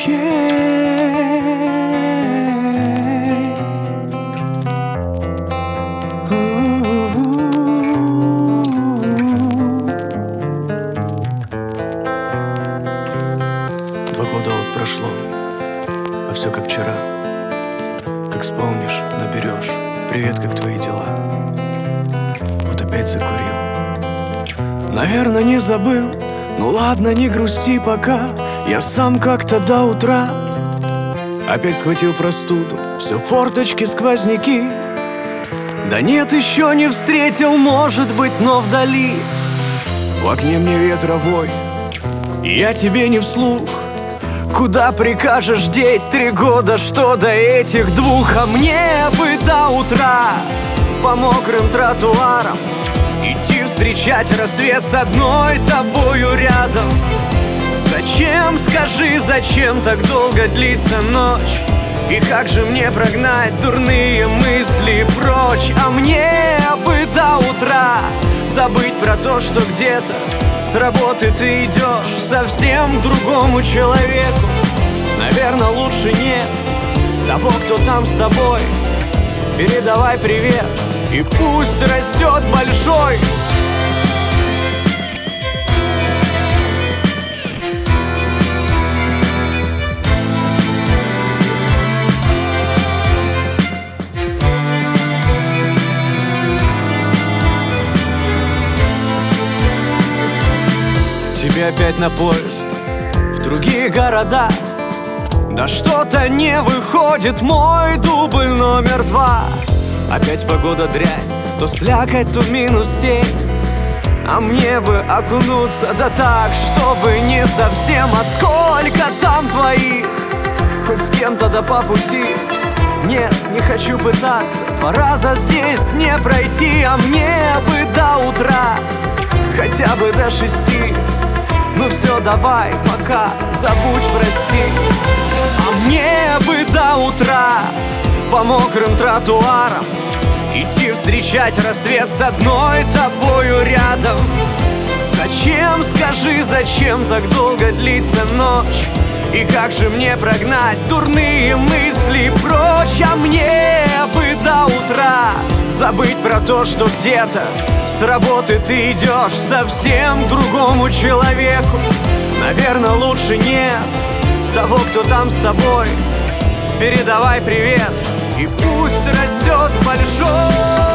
года вот прошло, а все как вчера. Как вспомнишь, наберешь: привет, как твои дела? Вот опять закурил. Наверное, не забыл. Ну ладно, не грусти пока. Я сам как-то до утра опять схватил простуду. Все форточки, сквозняки. Да нет, еще не встретил, может быть, но вдали. В окне мне ветровой, и я тебе не вслух. Куда прикажешь деть 3 года, что до этих 2? А мне бы до утра по мокрым тротуарам идти встречать рассвет с одной тобою рядом. Зачем, скажи, зачем так долго длится ночь? И как же мне прогнать дурные мысли прочь? А мне бы до утра забыть про то, что где-то с работы ты идешь совсем к другому человеку. Наверное, лучше нет того, кто там с тобой. Передавай привет, и пусть растет большой. Тебе опять на поезд в другие города. Да что-то не выходит мой дубль номер 2. Опять погода дрянь, то слякоть, то -7. А мне бы окунуться, да так, чтобы не совсем. А сколько там твоих, хоть с кем-то да по пути. Нет, не хочу пытаться 2 раза здесь не пройти. А мне бы до утра, хотя бы до 6. Ну все, давай, пока, забудь, прости. А мне бы до утра по мокрым тротуарам идти встречать рассвет с одной тобою рядом. Зачем, скажи, зачем так долго длится ночь? И как же мне прогнать дурные мысли прочь? А мне бы до утра забыть про то, что где-то с работы ты идешь совсем к другому человеку. Наверное, лучше нет того, кто там с тобой. Передавай привет, и пусть растет большой.